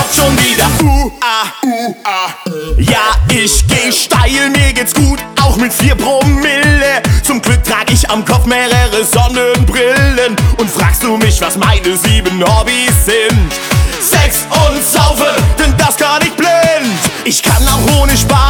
schon wieder Ja, ich geh steil, mir geht's gut, auch mit 4 Promille. Zum Glück trag ich am Kopf mehrere Sonnenbrillen. Und fragst du mich, was meine 7 Hobbys sind? Sex und Saufen, denn das kann ich blind. Ich kann auch ohne Spaß